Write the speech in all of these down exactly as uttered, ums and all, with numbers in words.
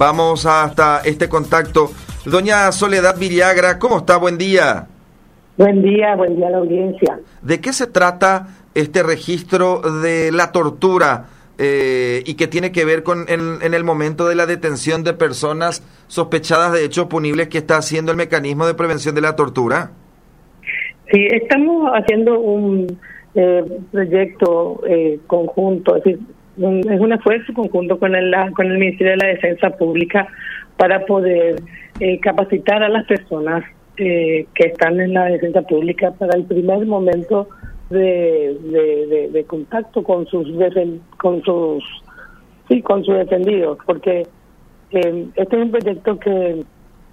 Vamos hasta este contacto. Doña Soledad Villagra, ¿cómo está? Buen día. Buen día, buen día a la audiencia. ¿De qué se trata este registro de la tortura eh, y que tiene que ver con en, en el momento de la detención de personas sospechadas de hechos punibles que está haciendo el mecanismo de prevención de la tortura? Sí, estamos haciendo un eh, proyecto eh, conjunto, es decir, un, es un esfuerzo conjunto con el, con el Ministerio de la Defensa Pública para poder eh, capacitar a las personas eh, que están en la defensa pública para el primer momento de, de, de, de contacto con sus con sus sí con sus defendidos, porque eh, este es un proyecto que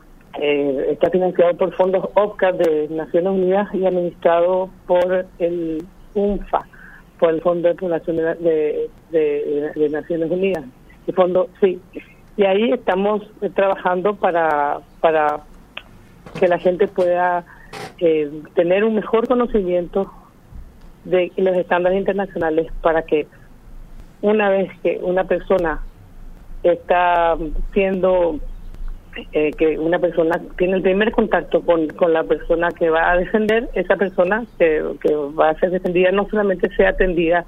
eh, está financiado por fondos O P C A de Naciones Unidas y administrado por el U N F A, por el Fondo de Población de, de, de, de Naciones Unidas, el fondo sí. Y ahí estamos eh, trabajando para para que la gente pueda eh, tener un mejor conocimiento de los estándares internacionales, para que una vez que una persona está siendo, eh, que una persona tiene el primer contacto con, con la persona que va a defender, esa persona que, que va a ser defendida no solamente sea atendida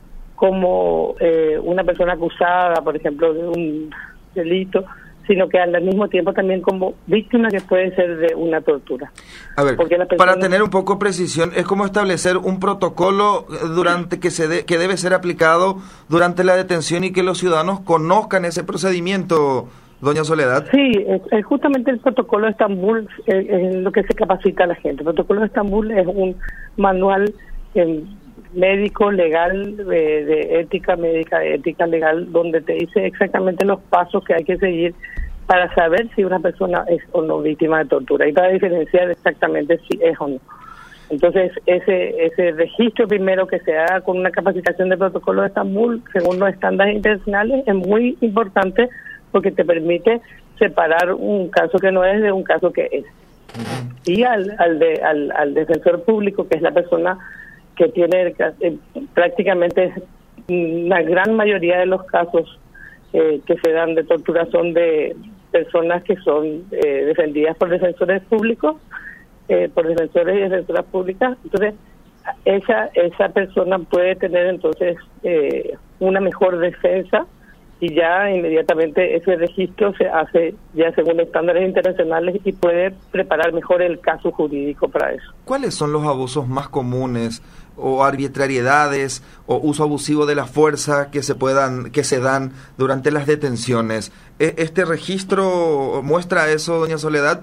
como eh, una persona acusada, por ejemplo, de un delito, sino que al mismo tiempo también como víctima que puede ser de una tortura. A ver, persona... para tener un poco de precisión, es como establecer un protocolo durante que se de, que debe ser aplicado durante la detención y que los ciudadanos conozcan ese procedimiento, doña Soledad. Sí, es, es justamente el protocolo de Estambul es, es lo que se capacita a la gente. El protocolo de Estambul es un manual eh, médico, legal, de, de ética médica, de ética legal, donde te dice exactamente los pasos que hay que seguir para saber si una persona es o no víctima de tortura y para diferenciar exactamente si es o no. Entonces, ese ese registro primero que se haga con una capacitación de protocolo de Estambul, según los estándares internacionales, es muy importante porque te permite separar un caso que no es de un caso que es. Y al al, de, al, al defensor público, que es la persona que tiene eh, prácticamente la gran mayoría de los casos eh, que se dan de tortura son de personas que son eh, defendidas por defensores públicos, eh, por defensores y defensoras públicas. Entonces, esa esa persona puede tener entonces eh, una mejor defensa y ya inmediatamente ese registro se hace ya según estándares internacionales y puede preparar mejor el caso jurídico para eso. ¿Cuáles son los abusos más comunes o arbitrariedades o uso abusivo de la fuerza que se puedan que se dan durante las detenciones? ¿Este registro muestra eso, doña Soledad?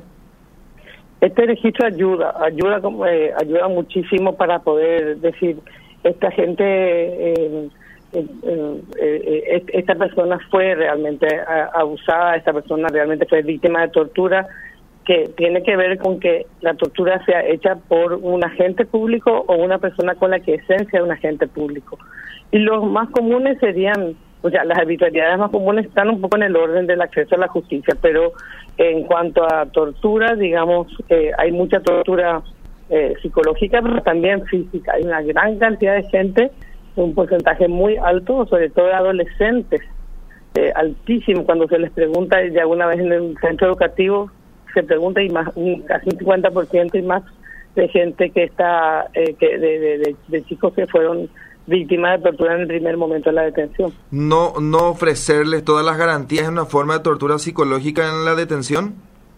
Este registro ayuda, ayuda como eh, ayuda muchísimo para poder decir esta gente eh, eh, eh, eh, esta persona fue realmente abusada, esta persona realmente fue víctima de tortura, que tiene que ver con que la tortura sea hecha por un agente público o una persona con la que esencia de un agente público. Y los más comunes serían, o sea, las arbitrariedades más comunes están un poco en el orden del acceso a la justicia, pero en cuanto a tortura, digamos, eh, hay mucha tortura eh, psicológica, pero también física. Hay una gran cantidad de gente, un porcentaje muy alto, sobre todo de adolescentes, eh, altísimo, cuando se les pregunta ya alguna vez en el centro educativo, se pregunta y más un casi un cincuenta por ciento y más de gente que está eh, que de, de, de, de chicos que fueron víctimas de tortura en el primer momento de la detención. No no ofrecerles todas las garantías es una forma de tortura psicológica en la detención.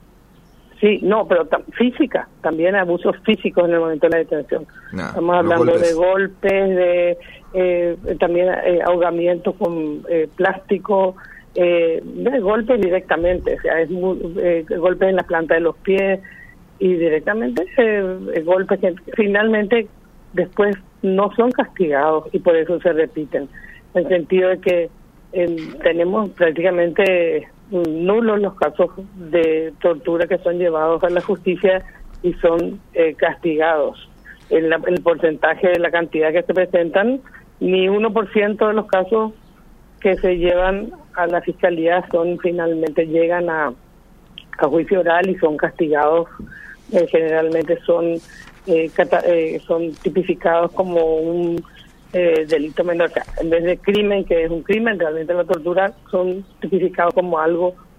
Sí, no, pero tam- física, también abusos físicos en el momento de la detención. Nah, Estamos hablando golpes. de golpes, de eh, también eh, ahogamiento con eh, plástico. Eh, de golpes directamente, o sea, es muy, eh, golpes en la planta de los pies y directamente eh, golpes que finalmente después no son castigados y por eso se repiten, en el sentido de que eh, tenemos prácticamente nulos los casos de tortura que son llevados a la justicia y son eh, castigados. En la, el porcentaje de la cantidad que se presentan, ni uno por ciento de los casos que se llevan a la fiscalía son finalmente llegan a, a juicio oral y son castigados. Eh, generalmente son eh, cata, eh, son tipificados como un eh, delito menor. O sea, en vez de crimen, que es un crimen, realmente la tortura, son tipificados como algo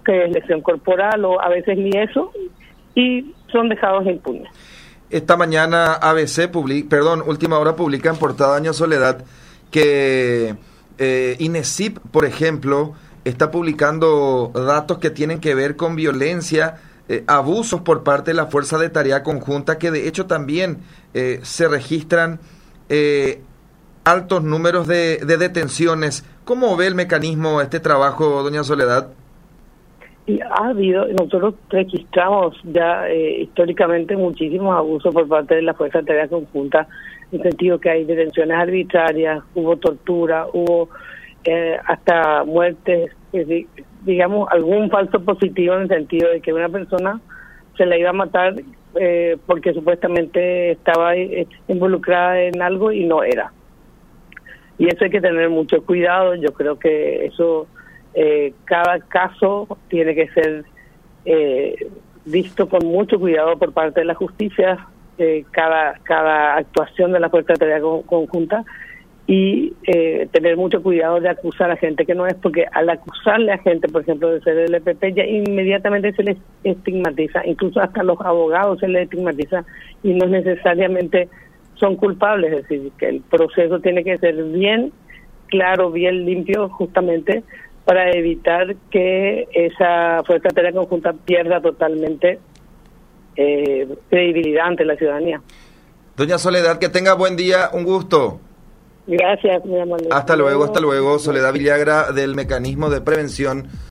que es lesión corporal o a veces ni eso, y son dejados impunes. Esta mañana A B C, public, perdón, Última Hora publica en portada Doña Soledad que eh, INESIP, por ejemplo, está publicando datos que tienen que ver con violencia, eh, abusos por parte de la Fuerza de Tarea Conjunta, que de hecho también eh, se registran eh, altos números de, de detenciones. ¿Cómo ve el mecanismo este trabajo, doña Soledad? Y ha habido, nosotros registramos ya eh, históricamente muchísimos abusos por parte de la Fuerza de Tarea Conjunta, en el sentido que hay detenciones arbitrarias, hubo tortura, hubo eh, hasta muertes, eh, digamos, algún falso positivo en el sentido de que una persona se la iba a matar eh, porque supuestamente estaba eh, involucrada en algo y no era. Y eso hay que tener mucho cuidado. Yo creo que eso, eh, cada caso tiene que ser eh, visto con mucho cuidado por parte de la justicia, eh, cada cada actuación de la Fuerza de Tarea Conjunta, y eh, tener mucho cuidado de acusar a gente que no es, porque al acusarle a gente, por ejemplo, de ser L P P, ya inmediatamente se les estigmatiza, incluso hasta los abogados se les estigmatiza, y no necesariamente son culpables. Es decir, que el proceso tiene que ser bien claro, bien limpio, justamente para evitar que esa Fuerza de Tarea Conjunta pierda totalmente eh, credibilidad ante la ciudadanía. Doña Soledad, que tenga buen día, un gusto. Gracias, mi amor. Hasta luego, hasta luego. Soledad Villagra, del Mecanismo de Prevención